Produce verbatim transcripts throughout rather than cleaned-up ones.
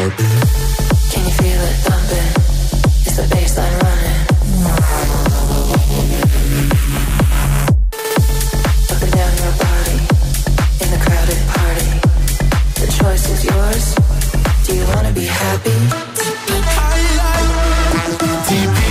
Can you feel it thumping? It's the bassline running. Up and down your body in the crowded party. The choice is yours. Do you wanna be happy? I like T P.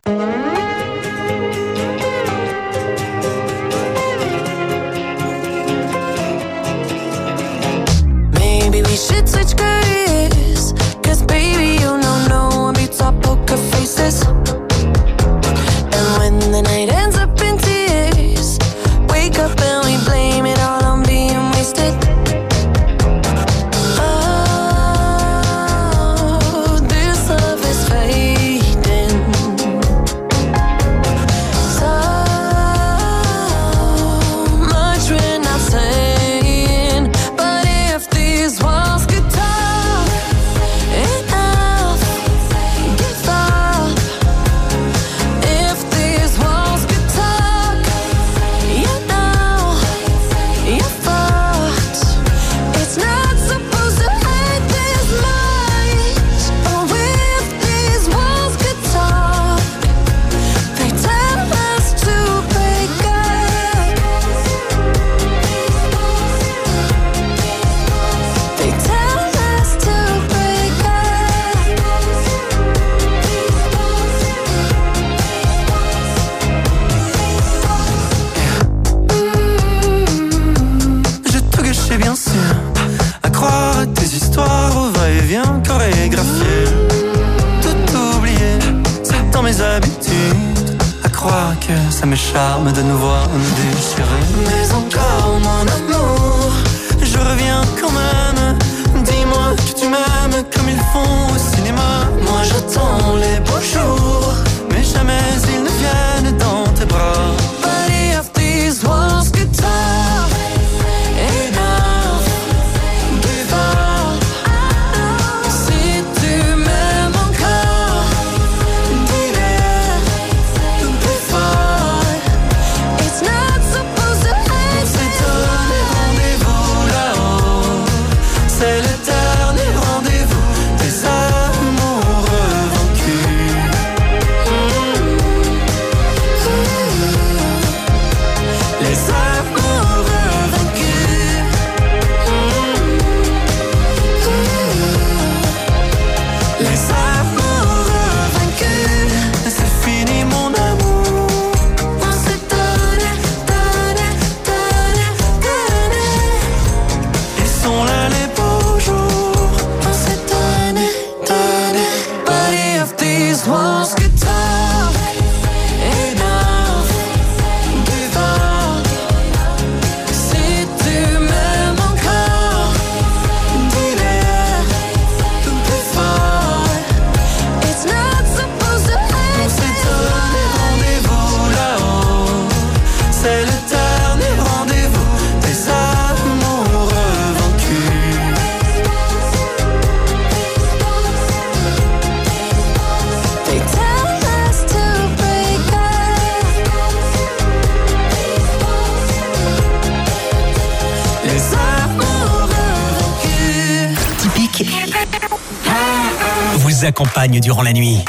Maybe we should switch careers, 'cause baby you know no one beats our poker faces. And when the night ends up in tears, wake up and we blame it all on being wasted. Oh, this love is fading. So much we're not saying, but if these walls could talk, enough, give up. If these walls could talk, you know, you're fucked. It's not supposed to hurt this much. Oh, if these walls could talk, they tell us to break up. They tell us to break Je te gâchais bien sûr, à croire à tes histoires au va-et-vient chorégraphié. Tout oublié, c'est dans mes habitudes, à croire que ça me charme de nous voir nous déchirer. Mais encore mon amour, je reviens quand même. Dis-moi que tu m'aimes comme ils font au cinéma. Moi j'attends les beaux jours, mais jamais ils ne viennent dans tes bras. But if these walls could talk, enough, give up. Si tu m'aimes encore, dis-le plus fort. It's not supposed to hurt. C'est donné rendez-vous là-haut, c'est l'éternel rendez-vous des amoureux vaincus. Les amoureux vaincus. Les amoureux vaincus. C'est fini mon amour. On s'est donné, donné, donné, donné. Ils sont là les beaux jours. On s'est donné, donné. But if these walls could talk, enough, give up. Si tu m'aimes encore, dis-le plus fort. It's not supposed to On hurt. s'est donné rendez-vous là-haut, c'est l'éternel rendez-vous des amoureux vaincus. They tell us to break up. Les amoureux vaincus. Typique vous accompagne durant la nuit.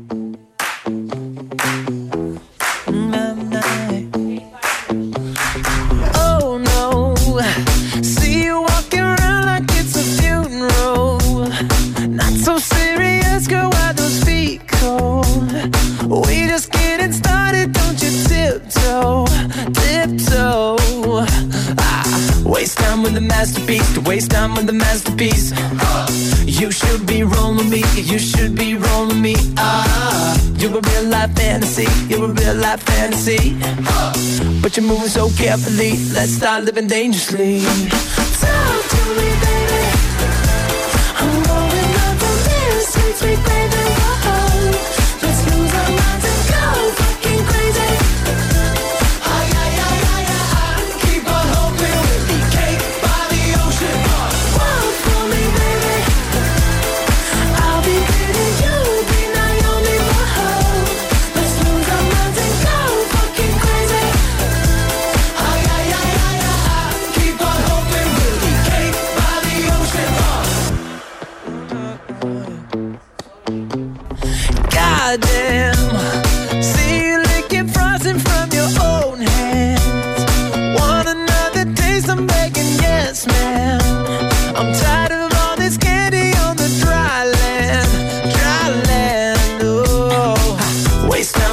Oh no, see you walking around like it's a funeral. Not so serious, girl, why those feet cold? We just getting started, don't you tiptoe, tiptoe. Ah, waste time with the masterpiece, to waste time with the masterpiece. You should be rolling me, you should be rolling me. Ah, you're a real life fantasy, you're a real life fantasy. But you're moving so carefully, let's start living dangerously. Talk to me, baby. I'm going up from here, sweet, sweet baby. Whoa. Let's lose our minds and go fucking crazy. Ay, ay, ay, ay, ay. Keep on hoping we'll be cake by the ocean. Walk for me, baby. I'll be pretty, you'll be Naomi. Whoa. Let's lose our minds and go fucking crazy. Ay, ay, ay, ay, ay. Keep on hoping we'll be cake by the ocean.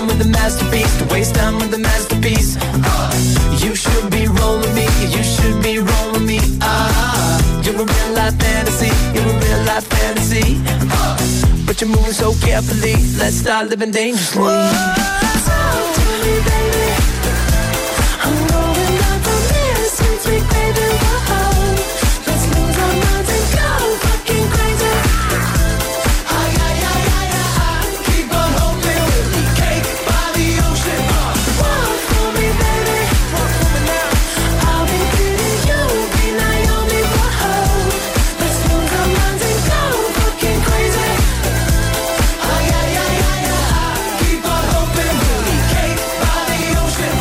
with the masterpiece, to waste time with the masterpiece. Uh, you should be rolling me, you should be rolling me. Ah, you're a real life fantasy, you're a real life fantasy. Uh, but you're moving so carefully, let's start living dangerously. Whoa, talk to me, baby. I'm going up on this sweet, sweet baby. Whoa, let's lose our minds and go fucking crazy. Ay, ay, ay, ay, ay, keep on hoping we'll eat cake by the ocean. Walk for me, baby. Walk for me now. I'll be pretty, you'll be Naomi. Whoa, let's lose our minds and go fucking crazy. Ay, ay, ay, ay, ay, keep on hoping we'll eat cake by the ocean.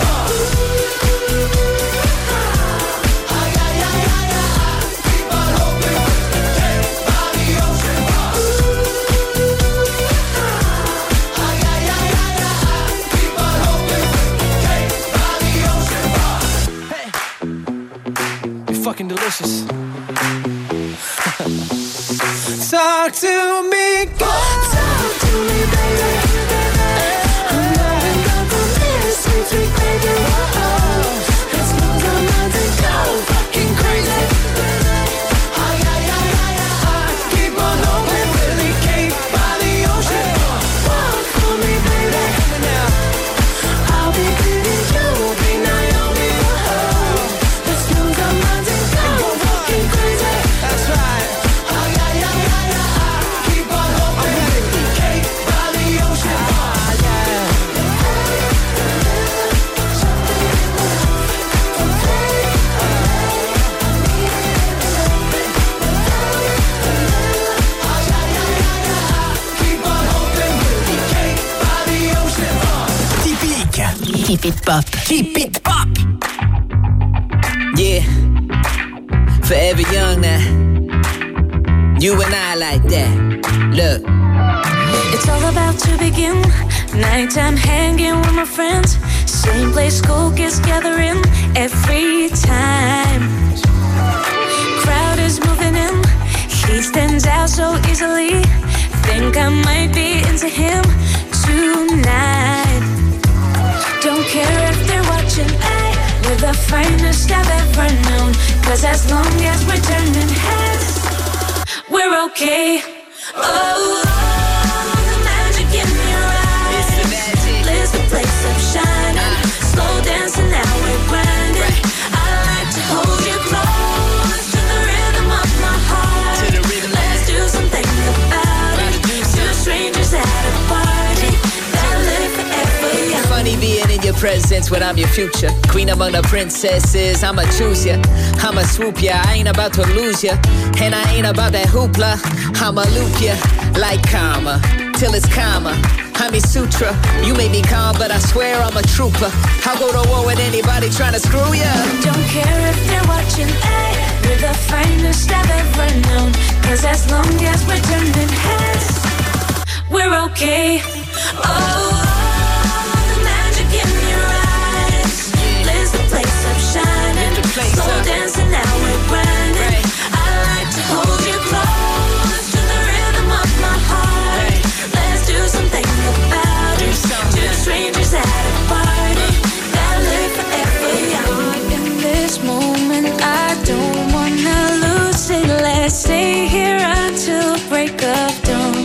Ay, ay, ay, ay, ay, keep on hoping we'll eat cake by the ocean. Ay, ay, ay, ay, ay, keep on hoping we'll eat cake by the ocean. Hey, you're fucking delicious. Talk to me, go. Talk to me, baby. I'm going up on this sweet, sweet baby. Whoa, let's lose our minds and go fucking crazy. Ay, ay, ay, ay, ay, keep on hoping we'll eat cake by the ocean. Walk for me, baby. I'll be pretty, you'll be Naomi. Whoa, let's lose our minds and go fucking crazy. That's right. Ay, ay, ay, ay, ay, keep on hoping we'll eat cake by the ocean. Ah, yeah. Keep on hoping we'll eat cake by the ocean. Typique. Keep it pop. Keep it pop. Yeah. Forever young now. You and I like that. Look. It's all about to begin. Nighttime hanging with my friends. Same place, school kids gathering every time. Crowd is moving in. He stands out so easily. Think I might be into him tonight. Don't care if they're watching. Ay, we're the finest I've ever known. Cause as long as we're turning heads, we're okay. Oh, oh, the magic in your eyes. It's the magic. Liz the place up shining. Slow dancing, now we're grinding. I like to hold you close to the rhythm of my heart. To the rhythm. Let's do something about About it. to do Two something. strangers at a party that live forever young. Funny being in your presence when I'm your future. Queen among the princesses, I'ma choose ya. I'ma swoop ya, I ain't about to lose ya. And I ain't about that hoopla, I'ma loop ya like karma, till it's karma. I'm a sutra, you may be calm, but I swear I'm a trooper. I'll go to war with anybody trying to screw ya. Don't care if they're watching, ay, we're the finest I've ever known. Cause as long as we're turning heads, we're okay. Oh, oh, the magic in your eyes. Liz the place up shining. Lift the place Slow up. dancing, now we're grinding. Right. I like to hold you close to the rhythm of my heart. Right. Let's do something about Do it. something. Two strangers at a party that live forever young. In this moment, I don't wanna lose it. Let's stay here until break of dawn.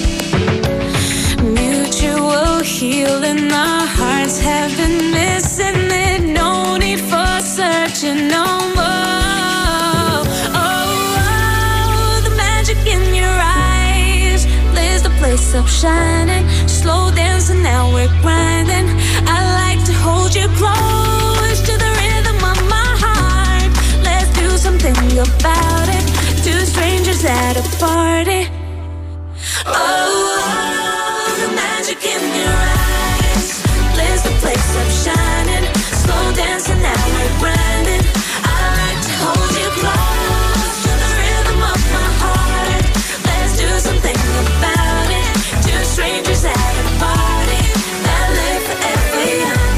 Mutual healing, our hearts have been missing it. No need for searching no more. Oh, oh, the magic in your eyes. Liz the place up shining. Slow dancing, now we're grinding. I like to hold you close to the rhythm of my heart. Let's do something about it. Two strangers at a party. Oh, oh, the magic in your eyes. Liz the place up shining. Slow dancing, now we're grinding. I like to hold you close to the rhythm of my heart. Let's do something about it. Two strangers at a party that live forever young.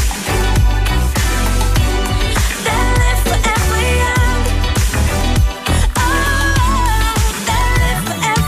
That live forever young. Oh, that live forever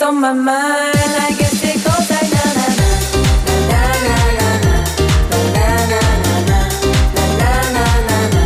on my mind. I guess it goes like na na na na na na na na na na na na na na.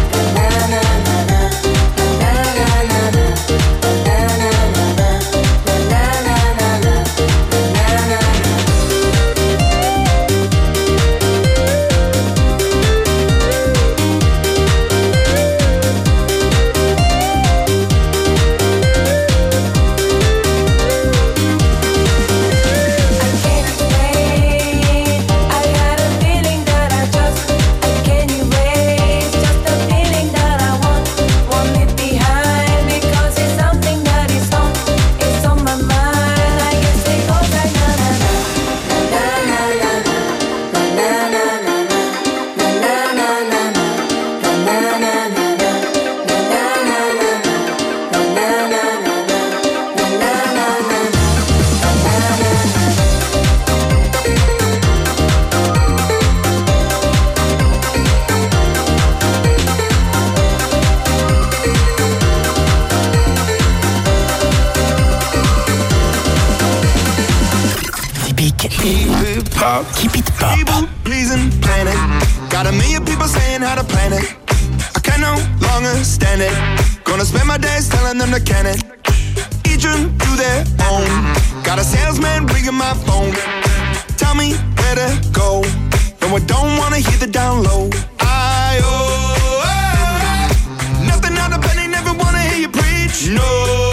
Pop. Keep it pop. People pleasing planet. Got a million people saying how to plan it. I can no longer stand it. Gonna spend my days telling them to can it. Each one do their own. Got a salesman ringing my phone. Tell me where to go. No, I don't wanna hear the down low. I oh, oh, nothing out of penny, never wanna hear you preach. No.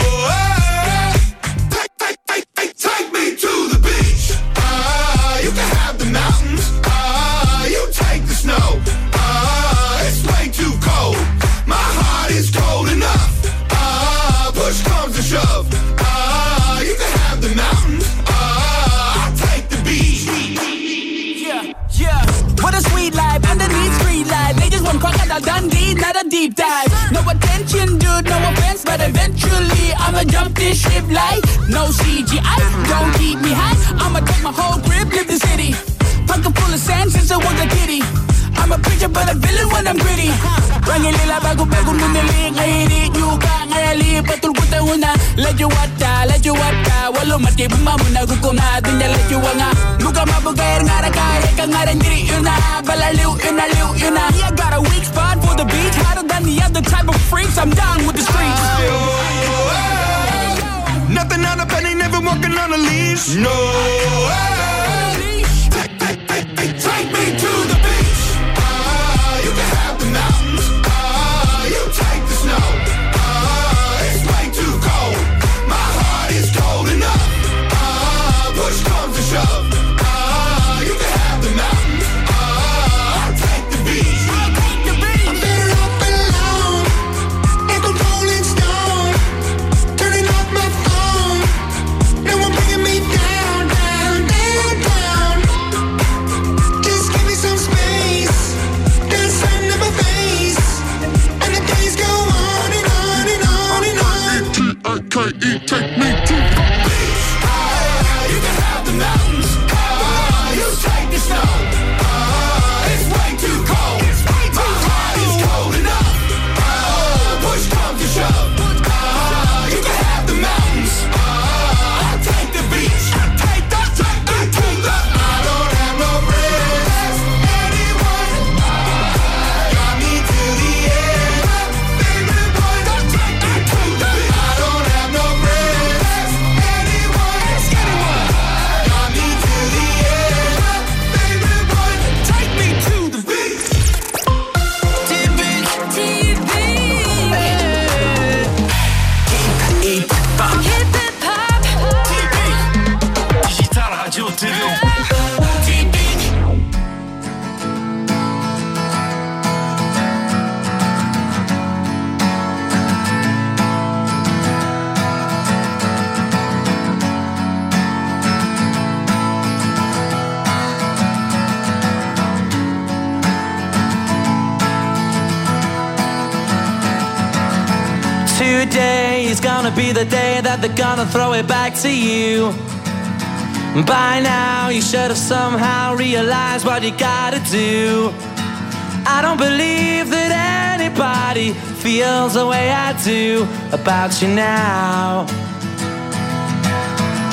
Dundee, not a deep dive. No attention, dude, no offense, but eventually I'ma jump this ship like no C G I. Don't keep me high. I'ma take my whole crib, live the city. Pocket full of sand since I was a kitty. I'm a preacher, but a villain when I'm gritty. Rangi lila bago-bago nunili. Ngayon yuka, ngayali, patul ko tayo na. Let you wata, let you wata. Walo mati bumamuna, gukuna, dunya let you wanga. Muka mabugayar nga rakaya, ka nga rin diri yun na. Balaliw, yun na, liw, yun na. I got a weak spot for the beach, hotter than the other type of freaks. I'm down with the streets. Oh, oh, oh. Nothing on a penny, never walking on a leash. No. Oh. Take, take, take, take, take me to the beach. Ah, you can have the mountains. Ah, you take the snow. Ah, it's way too cold. My heart is cold enough. Ah, push comes to shove. Ah, you can have the mountains. Ah, I'll take the beach. I'll take the beach. I'm better off alone. Ain't no rolling stone. Turning off my phone. No one bringing me down, down, down, down. Just give me some space. There's sun in my face. And the days go on and on and on and on. T I K E, take me to the beach. Ah, you can have the mountains. Ah, you take the snow. Ah, it's way too cold. My heart is cold enough. Ah, push comes to shove. Ah, you can have the mountains. Ah, I'll take the beach. Take the, take the, take the. I don't have no friends. Anyone got me to the end. Baby boy, don't take me to the beach. I don't have no friends. Anyone, anyone got me to the end. Baby boy, take me to the beach. T V. Keep it pop. Keep it pop. Digital Radio T V. Today is gonna be the day that they're gonna throw it back to you. By now you should have somehow realized what you gotta do. I don't believe that anybody feels the way I do about you now.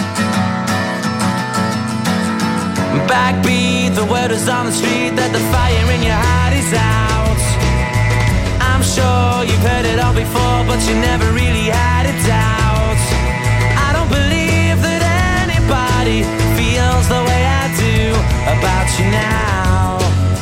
Backbeat, the word is on the street that the fire in your heart is out. I'm sure you've heard it all before, but you never really had a doubt. I don't believe that anybody feels the way I do about you now.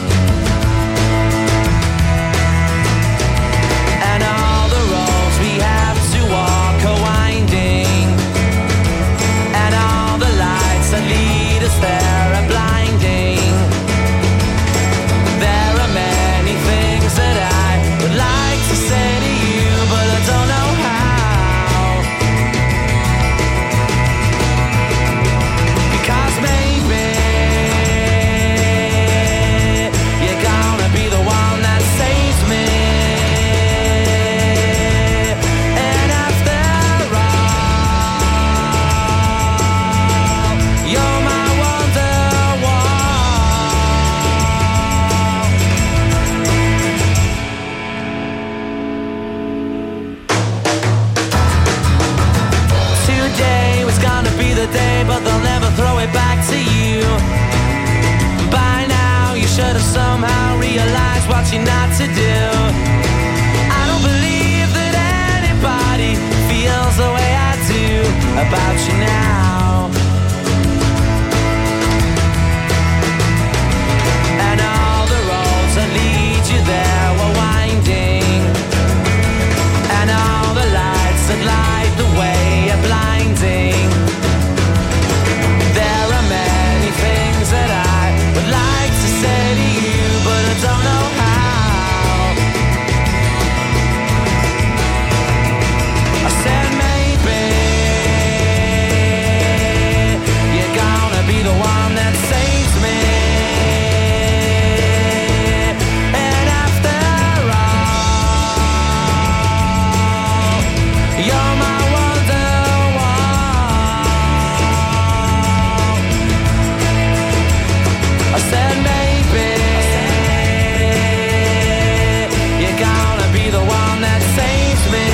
And all the roads we have to walk are winding, and all the lights that lead us there are blinding. There are many things that I would like to say to you, but I don't know how. Because maybe you're gonna be the one that saves me. And after all, you're my wonderwall. Today was gonna be the day, but they'll never throw it back to you. By now you should have somehow realized what you're not to do. I don't believe that anybody feels the way I do about you now. And all the roads that lead you there were winding, and all the lights that light the way are blinding. There are many things that I would like to say to you, but I don't know how. I said maybe you're gonna be the one that saves me. And after all, you're my wonderwall. I said maybe you're gonna be the one that saves me.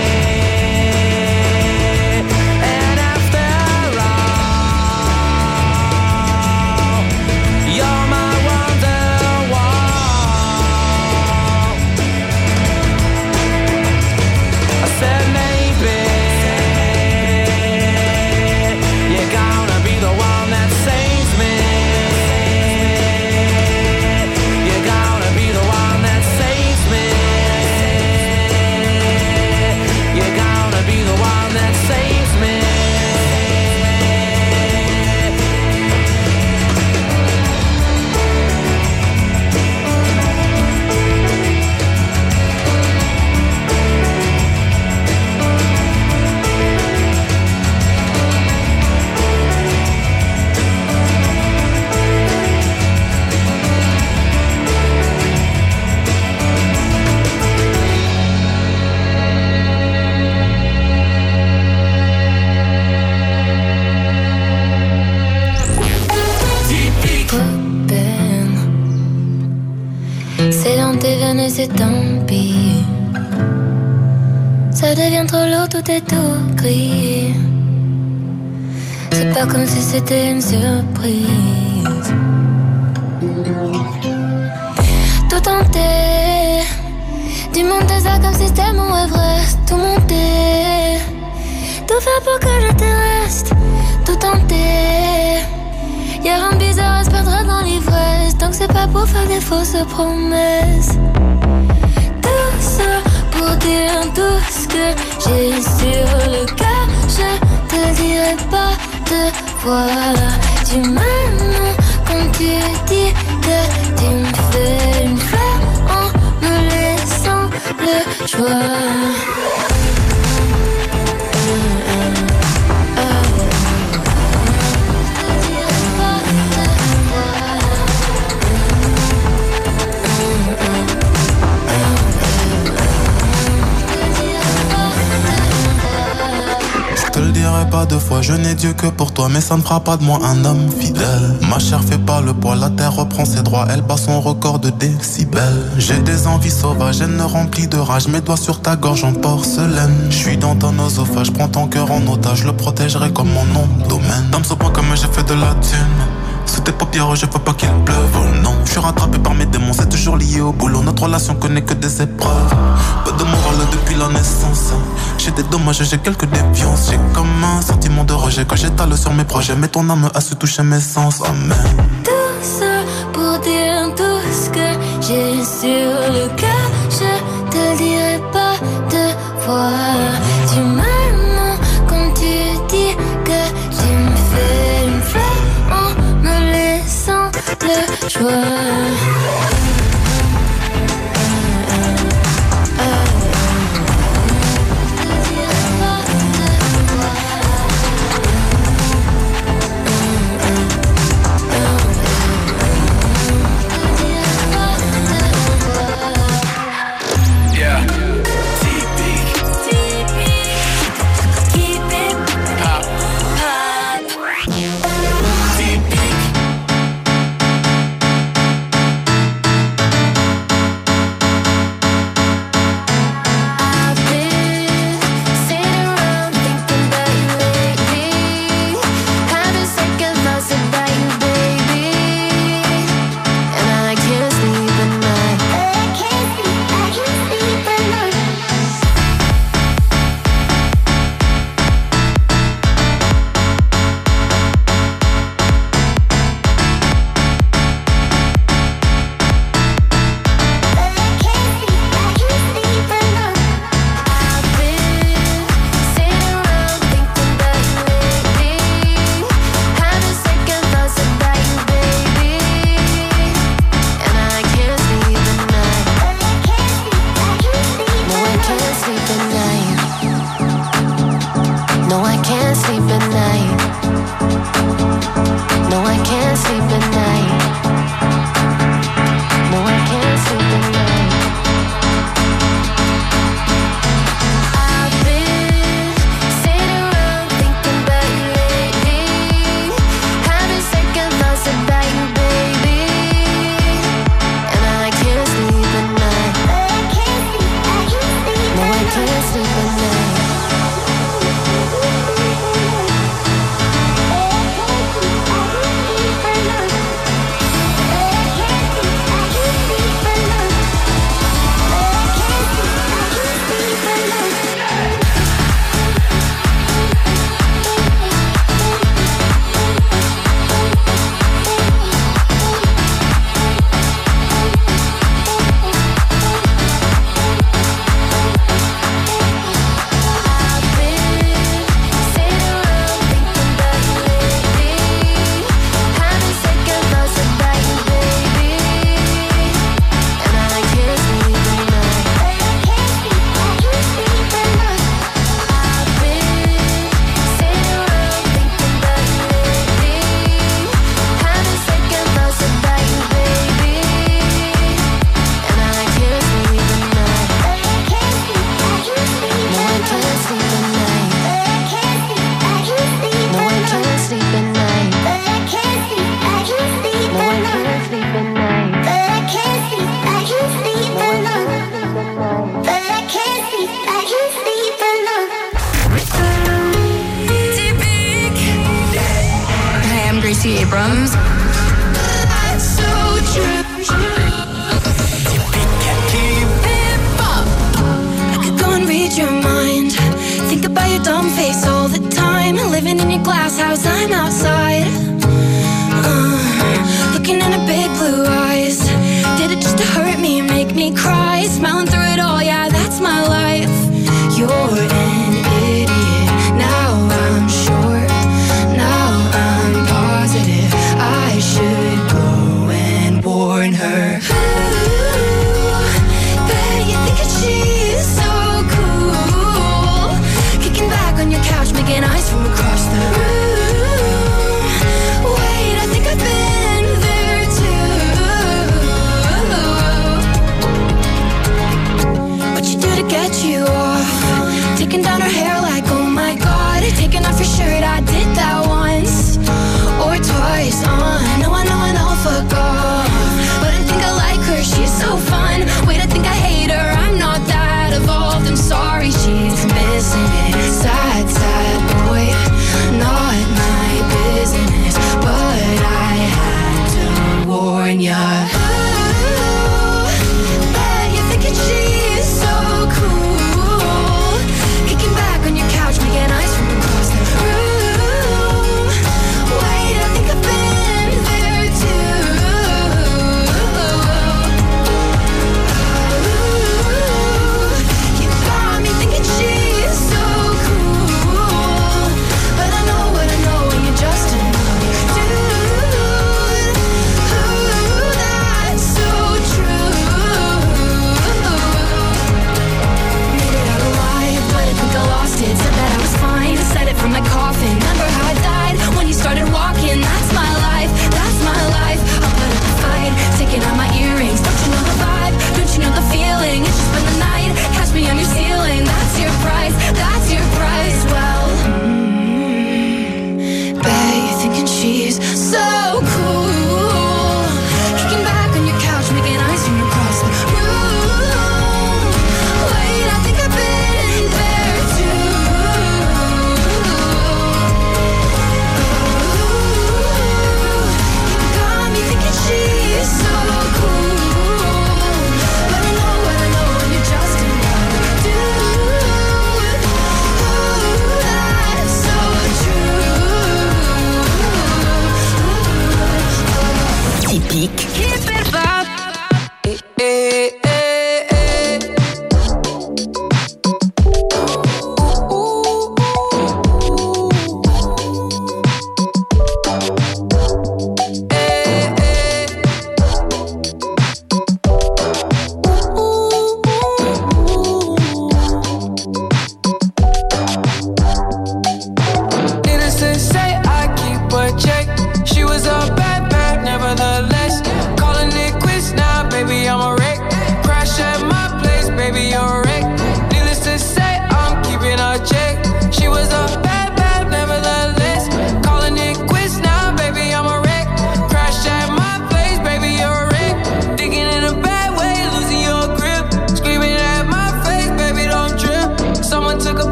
And after all, you're my wonderwall. I said maybe you're gonna be the one that saves me. You're gonna be the one that saves me. You're gonna be the one that saves me. Copain, c'est dans tes veines et c'est tant pis. Ça devient trop lourd, tout est tout gris. C'est pas comme si c'était une surprise. Tout tenter, du monde ça comme si c'était mon Everest. Tout monter, tout faire pour que je te reste. Tout tenter, y'a rien de bizarre à se perdre dans l'ivresse. Donc c'est pas pour faire des fausses promesses. Tout ça pour dire tout ce que j'ai sur le cœur. Je te dirai pas deux fois. Tu m'aimes quand tu dis que tu me fais une fleur en me laissant le choix. Je te le dirai pas deux fois, je n'ai Dieu que pour toi, mais ça ne fera pas de moi un homme fidèle. Ma chair fait pas le poids, la terre reprend ses droits, elle bat son record de décibels. J'ai des envies sauvages, elle ne remplit de rage, mes doigts sur ta gorge en porcelaine. Je suis dans ton oesophage, prends ton cœur en otage, je le protégerai comme mon nom de domaine. Dame ce point comme j'ai fait de la thune, Sous tes paupières, je veux pas qu'il pleuve. Oh non, je suis rattrapé par mes démons, c'est toujours lié au boulot. Notre relation connaît que des épreuves. Peu de morale depuis la naissance. J'ai des dommages, j'ai quelques déviances. J'ai comme un sentiment de rejet quand j'étale sur mes projets. Mais ton âme a su toucher mes sens. Amen. Tout ça pour dire tout ce que j'ai sur le cœur. Je te dirai pas deux fois. Tu m'aimes quand tu dis que tu me fais une fleur en me laissant le choix. Stacey Abrams. That's so true. Keep up. I could go and read your mind. Think about your dumb face all the time. Living in your glass house, I'm outside. Uh, looking in her big blue eyes. Did it just to hurt me and make me cry? Smiling through it all, yeah, that's my life. You're an idiot. Now I'm sure. Now I'm positive. I should go and warn her. Ooh, bet you think that she's so cool. Kicking back on your couch, making eyes from across the room. Wait, I think I've been there too. What you do to get you off? Taking down her hair like, oh my god. Taking off your shirt, I did that once or twice. Uh, no, I know, I know, fuck off. But I think I like her, she's so fun. Wait, I think I hate her, I'm not that evolved. I'm sorry, she's missing it. Sad, sad boy, not my business. But I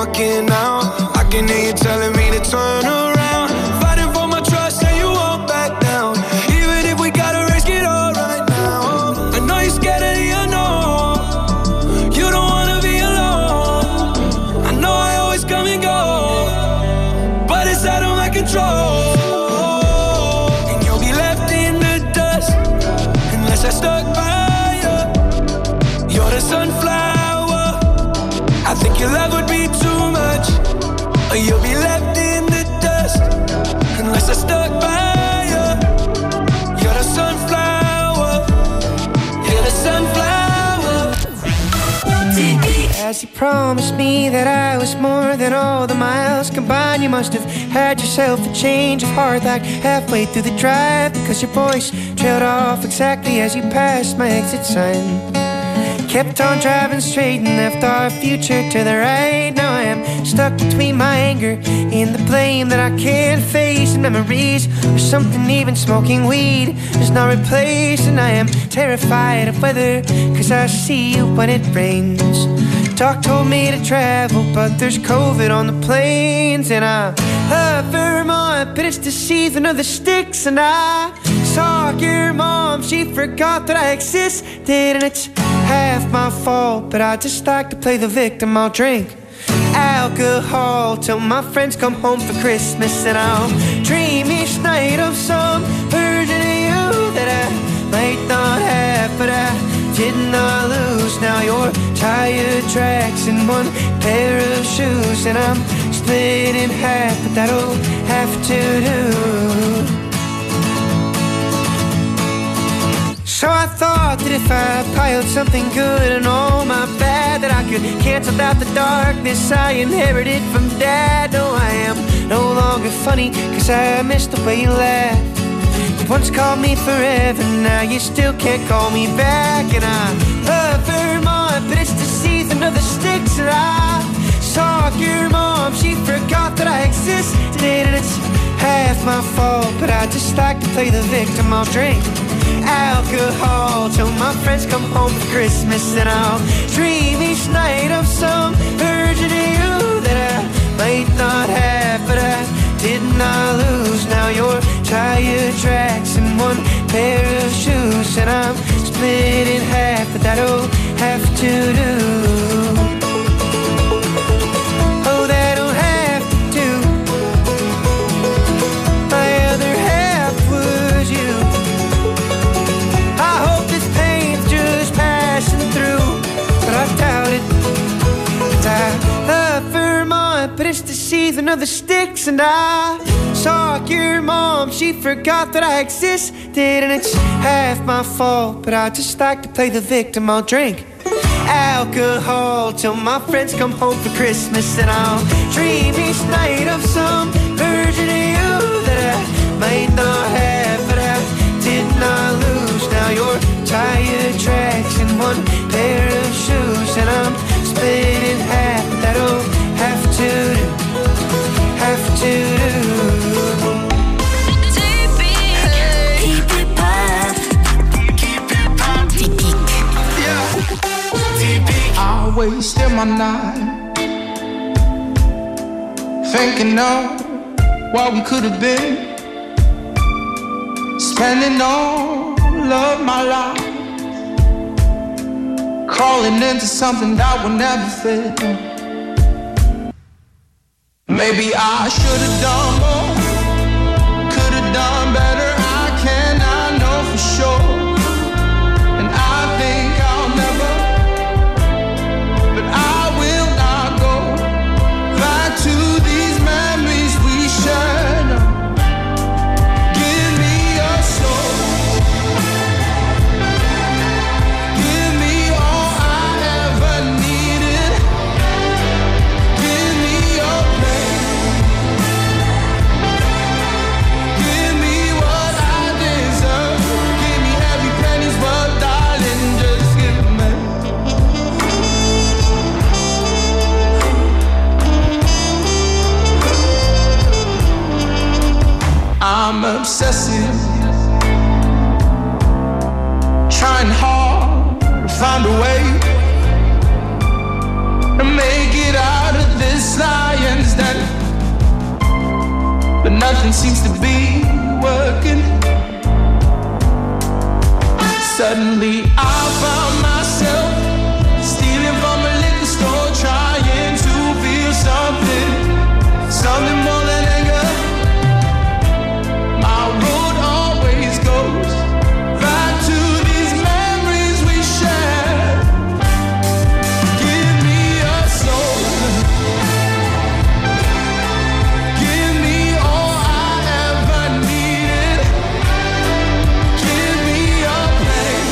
walking out. I can hear you telling me to turn around. Fighting for my trust and you won't back down. Even if we gotta risk it all right now. I know you're scared of the unknown. You don't wanna be alone. I know I always come and go, but it's out of my control. And you'll be left in the dust unless I stuck by you. You're the sunflower. I think your love would be too much, or you'll be left in the dust unless I stuck by you. You're the sunflower. You're the sunflower. As you promised me that I was more than all the miles combined, you must have had yourself a change of heart like halfway through the drive, because your voice trailed off exactly as you passed my exit sign. Kept on driving straight and left our future to the right. Now I am stuck between my anger and the blame that I can't face, and memories or something even smoking weed does not replace. And I am terrified of weather, cause I see you when it rains. Doc told me to travel, but there's COVID on the planes. And I love Vermont, but it's the season of the sticks. And I saw your mom, she forgot that I existed, and it's half my fault, but I just like to play the victim. I'll drink alcohol till my friends come home for Christmas, and I'll dream each night of some version of you that I might not have, but I did not lose. Now your tire tracks in one pair of shoes, and I'm split in half, but that'll have to do. So I thought that if I piled something good and all my bad, that I could cancel out the darkness I inherited from Dad. No, I am no longer funny, cause I miss the way you laugh. You once called me forever, now you still can't call me back. And I love Vermont, but it's the season of the sticks. And I saw your mom, she forgot that I existed, and it's half my fault, but I just like to play the victim. I'll drink alcohol till my friends come home for Christmas, and I'll dream each night of some version of you that I might not have, but I did not lose. Now your tire tracks in one pair of shoes, and I'm split in half, but that'll have to do. Oh, that'll have to do. My other half was you. I doubt it. And I love Vermont, but it's the season of the sticks. And I saw your mom, she forgot that I existed, and it's half my fault, but I just like to play the victim. I'll drink alcohol till my friends come home for Christmas, and I'll dream each night of some version of you that I might not have, but I did not lose. Now your tire tracks in one pair of shoes, and I'm split in half, but that'll have to do, have to do. Keep it pop, Keep it poppin'. Yeah. I wasted my night thinking of what we could have been, spending all of my life crawling into something that would never fit. Maybe I should have done more, could have done better. I cannot know for sure, and I think I'll never, but I will not go back to these memories we shared. Give me your soul. I'm obsessive, trying hard to find a way to make it out of this this lion's den, but nothing seems to be working. Suddenly I found myself stealing from a liquor store, trying to feel something, something more than anger. My road always goes back to these memories we shared. Give me a soul, give me all I ever needed. Give me a pain,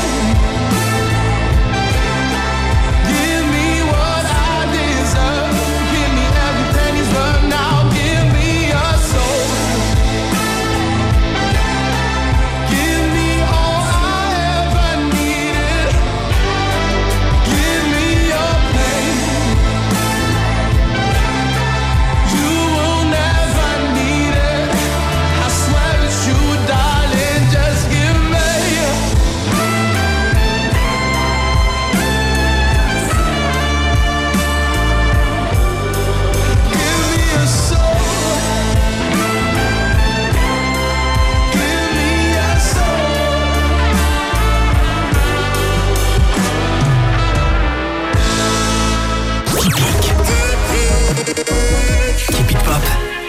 give me what I deserve. Give me every penny's worth now. Give me a soul, give me all I ever needed. Give me your pain, you will never need it. I swear it's you, darling, just give me Give me a soul, give me a soul. Keep it pop.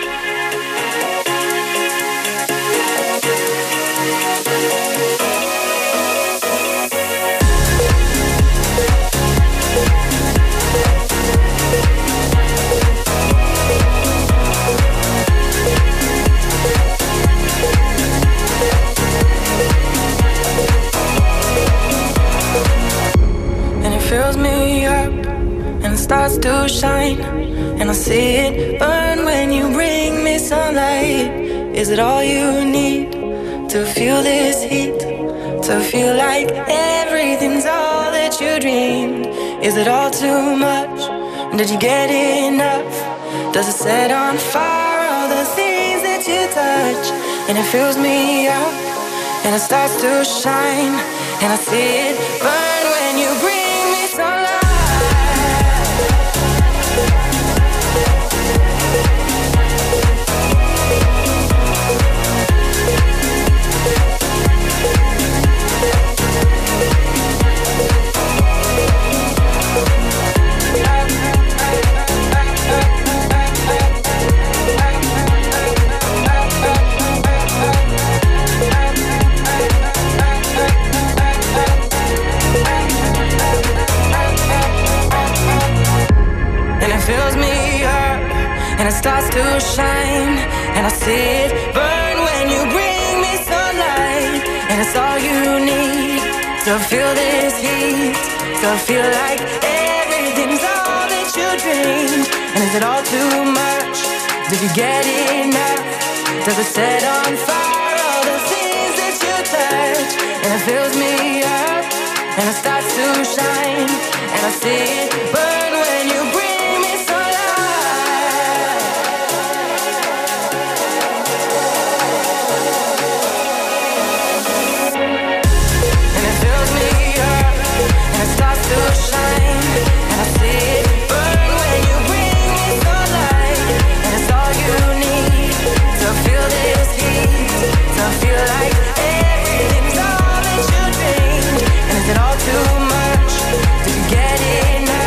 And it fills me up and it starts to shine, and I see it burn when you bring me sunlight. Is it all you need to feel this heat, to feel like everything's all that you dreamed? Is it all too much? Did you get enough? Does it set on fire all the things that you touch? And it fills me up and it starts to shine, and I see it burn when you bring me sunlight. Fills me up and it starts to shine, and I see it burn when you bring me sunlight. And it's all you need to feel this heat, to feel like everything's all that you dreamed. And is it all too much? Did you get enough? Does it set on fire all the things that you touch? And it fills me up and it starts to shine, and I see it burn when you bring too much, did you get enough?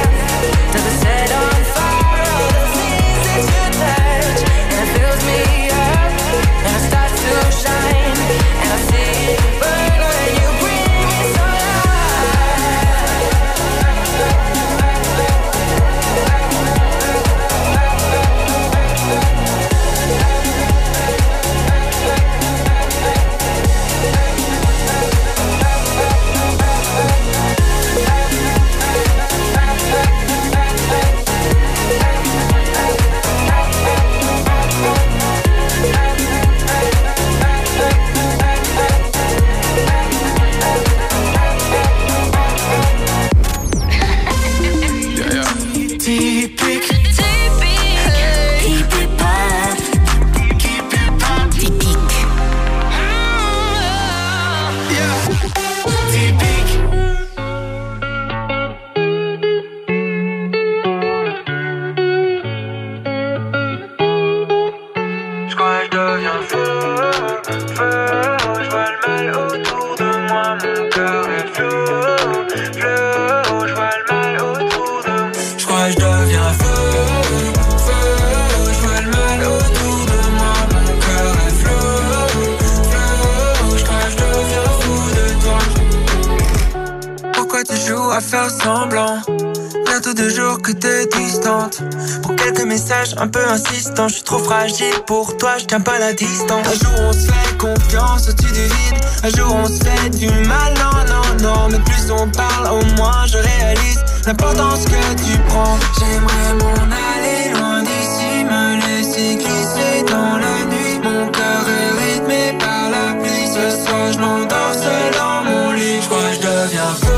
pourquoi tu joues à faire semblant? Bientôt deux jours que t'es distante. Pour quelques messages un peu insistants. Je suis trop fragile pour toi, je tiens pas la distance. Un jour on se fait confiance au-dessus du vide. Un jour on se fait du mal, non, non, non. Mais plus on parle, au moins je réalise l'importance que tu prends. J'aimerais m'en aller loin d'ici, me laisser glisser dans la nuit. Mon cœur est rythmé par la pluie. Ce soir je m'endors seul dans mon lit. Je crois que je deviens fou.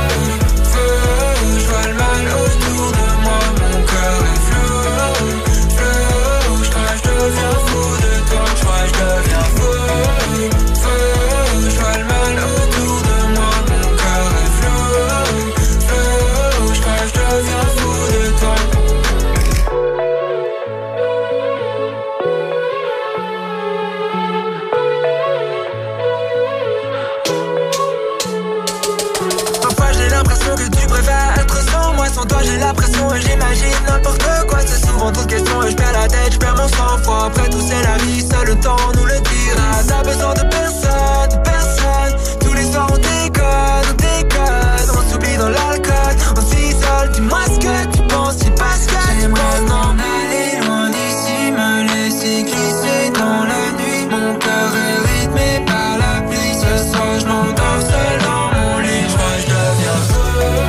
Et j'imagine n'importe quoi, c'est souvent trop de questions et je perds la tête, je perds mon sang-froid. Après tout c'est la vie, seul le temps nous le dira. T'as besoin de personne, de personne. Tous les soirs on déconne, on déconne. On s'oublie dans l'alcool, on s'isole. Dis-moi ce que tu penses, c'est pas ce que j'aimerais m'en aller loin d'ici, me laisser glisser dans la nuit. Mon cœur est rythmé par la pluie. Ce soir je m'endors seul dans mon lit. Je crois que je deviens fou.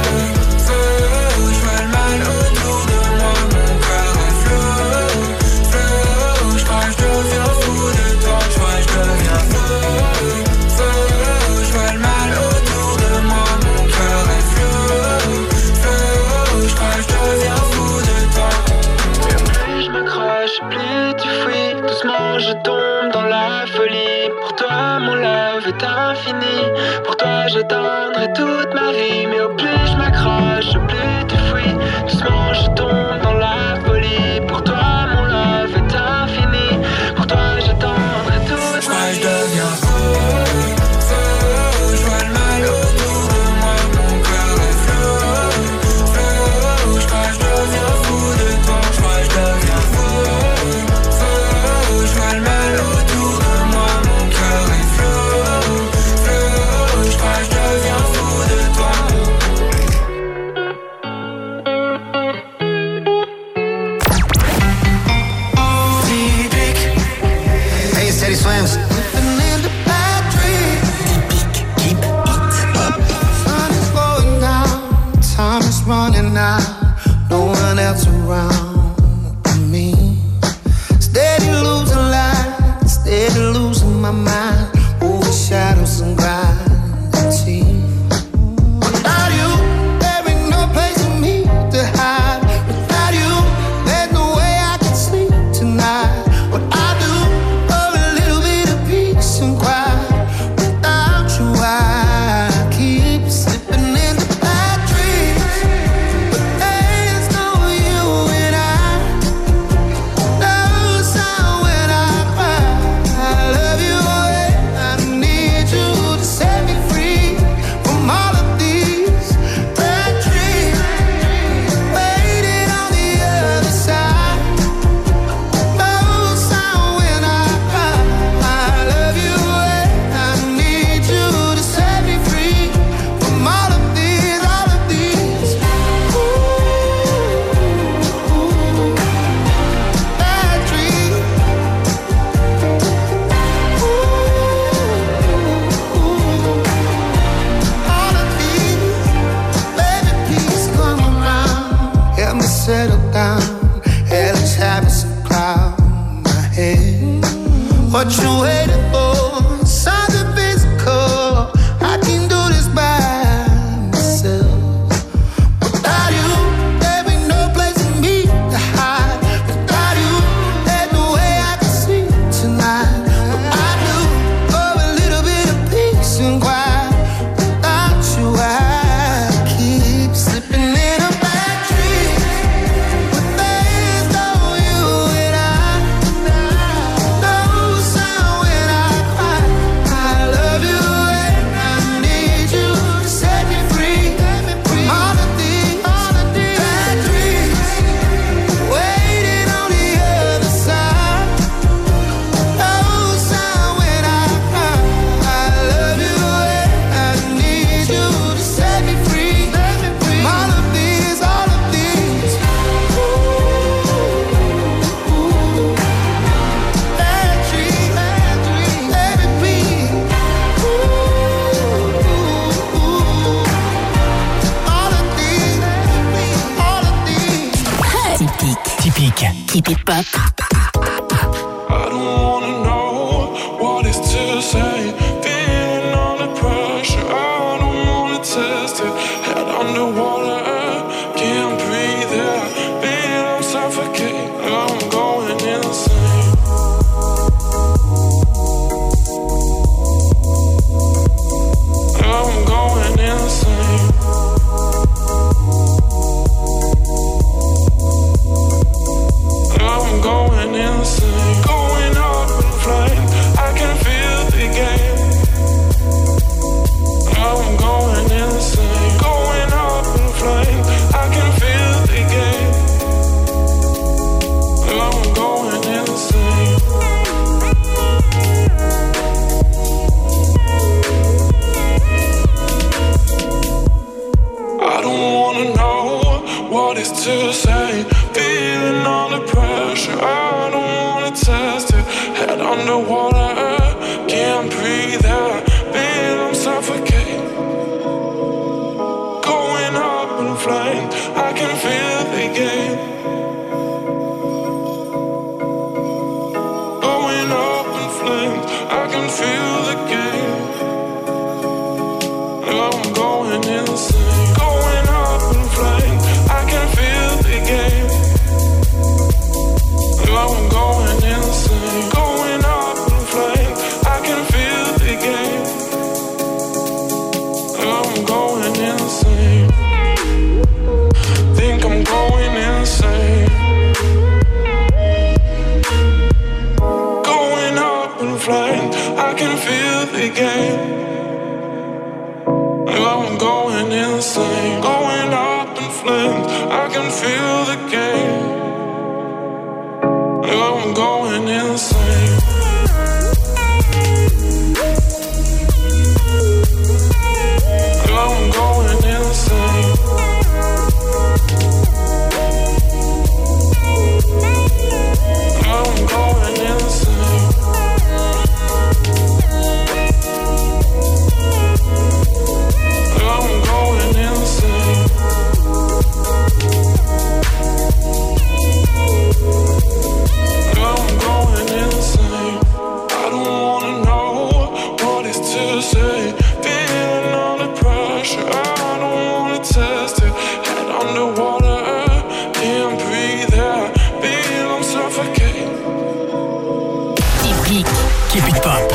Je tombe dans la folie. Pour toi mon love est infini. Pour toi j'attendrai toute ma vie. Mais au plus je m'accroche, au plus tu fuis. Doucement je tombe dans la folie. Pour toi mon love est infini. Pour toi j'attendrai toute ma vie. Je crois que je deviens fou. Je vois le mal autour de moi. Mon cœur est flou. Flou. Je crois que je deviens fou de toi. Je crois que je deviens fou. Swims. Time is running out, no one else around but me. Steady losing light, steady losing my mind. Over shadows and gravity. Without you, there ain't no place for me to hide. Without you, there's no way I can sleep tonight. What I do for a little bit of peace and quiet. Without you, I keep slipping into bad dreams. But there's no you and I. No sound when I cry. I love you and I need you to set me free from all of these bad dreams. Waiting on the other side. No sound when I cry. I love you and I need you to set me free from all of these, all of these. Ooh, bad dreams. Ooh, all of these. Baby, please come around. Help me settle down. Hell is having some cloud in my head. What you waiting for? Something physical. I can do this by myself. Without you, there ain't no place for me to hide. Without you, there's no way I can sleep tonight. What I do for a little bit of peace and quiet. Without you, I keep slipping in a bad dream. But there's no you and I. No sound when I Typique. Keep it pop. I don't wanna know what is to say. Feeling under pressure, I don't wanna test it. Head underwater, can't breathe it. Feel I'm suffocating, I'm going insane. I'm going insane. I'm going insane. Going up in flames, I can feel the game. I'm going insane. Going up in flames, I can feel the game. I'm going insane. I don't wanna know what is to say. Feeling under pressure, I don't wanna test it. Head underwater, can't breathe out. Feel I'm suffocating. Going up in flames, I can feel the game. Going up in flames, I can feel the game. I'm going insane. Going up in flames, I can feel the game. I'm going insane. Going up in flames, I can feel the game. I'm going insane. Think I'm going insane. Going up in flames, I can feel the game. I'm going insane. Going up in flames, I can feel the game. I'm going insane. I'm going insane. I'm going insane. I'm going insane. I'm going insane. I don't wanna know what is to say. Feeling under pressure, I don't wanna test it. Head underwater, can't breathe out. Feel I'm suffocating. Typique. Keep it pop.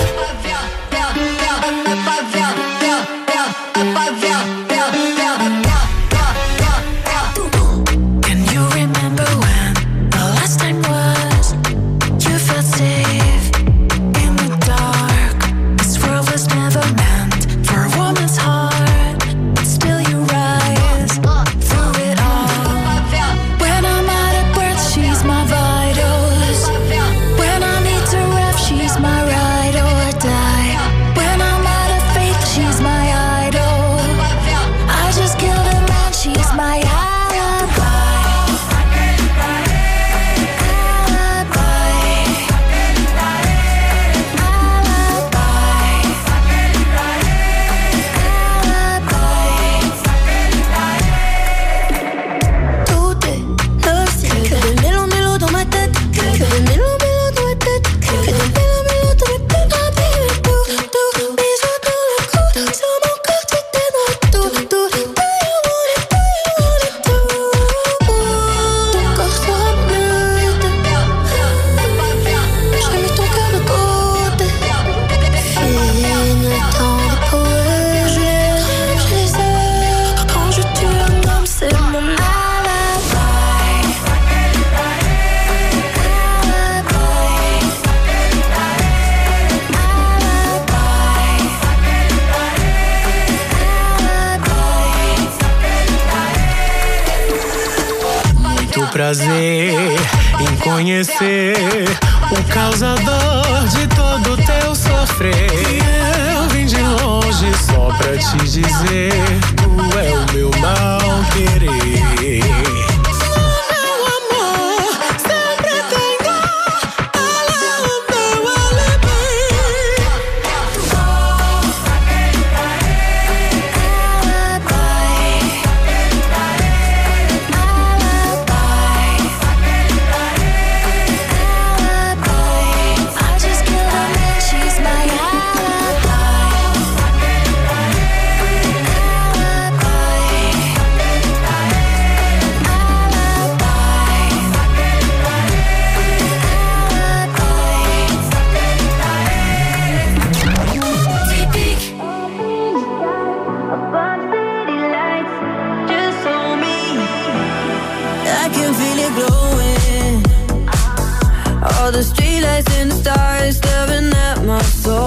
Can you remember when the last time was? You felt safe in the dark. This world was never meant for a woman's heart, but still you rise through it all. When I'm out of breath, she's my vitals. When I need to rap, she's my ride or die. When I'm out of faith, she's my idol. I just killed a man, she's my alibi. Tout est nocif, que des mélos mélos dans ma tête, que des mélos mélos dans ma tête, que des mélos mélos dans ma tête. Ah baby, tout, tout, bisous dans le cou, sur mon corps tu t'es dans tout, tout. Do you want it, do you want it, do? Ton corps sera bleu, j'ai mis ton cœur de côté. Fini le temps de courir, je les, je les ai. Quand je tue un homme, c'est mon alibi. Muito prazer em conhecer o causador de todo teu sofrer. Eu vim de longe só pra te dizer, tu é o meu mal querer. Meu amor, sempre tenho ela o meu alibi. in the stars, staring at my soul.